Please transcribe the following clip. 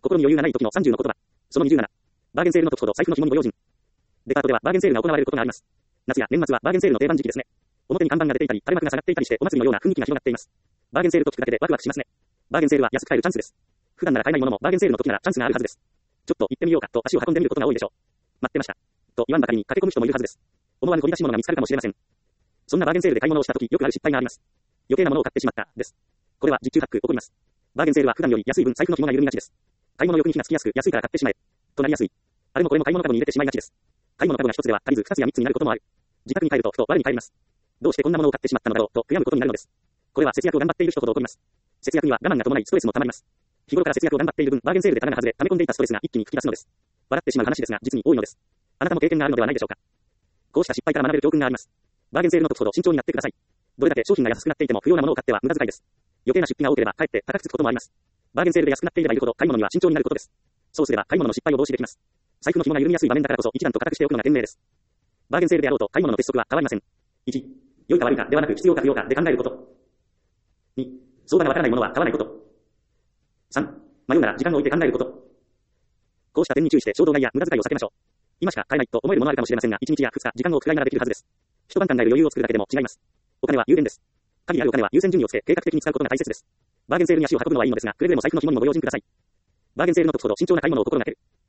心に余裕がない時の30の言葉。その27。バーゲンセールの時ほど財布の紐にご用心。デパートではバーゲンセールが行われることがあります。夏や年末はバーゲンセールの定番時期ですね。表に看板が出ていたり、垂れ幕が下がっていたりしてお祭りのような雰囲気が広がっています。バーゲンセールと聞くだけでワクワクしますね。バーゲンセールは安く買えるチャンスです。普段なら買えないものもバーゲンセールの時ならチャンスがあるはずです。ちょっと行ってみようかと足を運んでみることが多いでしょう。待ってました。と言わんばかりに駆け込む人もいるはずです。思わぬ掘り出し物が見つかるかもしれません。そんなバーゲンセールで買い物をした時よくある失敗があります。余計なものを買ってしまった、です。これは実中ハック起こります。バーゲンセールは普段より安い分財布の紐が緩みがちです。買い物欲に火がつきやすく、安いから買ってしまえ。となりやすい。あれもこれも買い物カゴに入れてしまいがちです。買い物カゴが一つでは足りず二つや三つになることもある。自宅に帰るとふと我に返ります。どうしてこんなものを買ってしまったのだろうと悔やむことになるのです。これは節約を頑張っている人ほど起こります。節約には我慢が伴いストレスもたまります。日頃から節約を頑張っている分、バーゲンセールで棚が外れ、溜め込んでいたストレスが一気に吹き出すのです。笑ってしまう話ですが、実に多いのです。あなたも経験があるのではないでしょうか。こうした失敗から学べる教訓があります。バーゲンセールの時ほど慎重になってください。どれだけ商品が安くなっていても不要なものを買っては無駄遣いです。余計な出費が多ければかえって高くつくこともあります。バーゲンセールで安くなっていればいるほど買い物には慎重になることです。そうすれば買い物の失敗を防止できます。財布の紐が緩みやすい場面だからこそ一段と固くしておくのが賢明です。バーゲンセールであろうと買い物の鉄則は変わりません。1、良いか悪いかではなく必要か不要かで考えること。2、相場がわからないものは買わないこと。3、迷うなら時間を置いて考えること。こうした点に注意して衝動買いや無駄遣いを避けましょう。今しか買えないと思えるものあるかもしれませんが、1日や2日時間を使いならできるはずです。一晩考える余裕を作るだけでも違います。お金は有限です。限りあるお金は優先順位をつけ計画的に使うことが大切です。バーゲンセールに足を運ぶのはいいのですが、くれぐれも財布の紐にもご用心ください。バーゲンセールの時ほど慎重な買い物を心がける。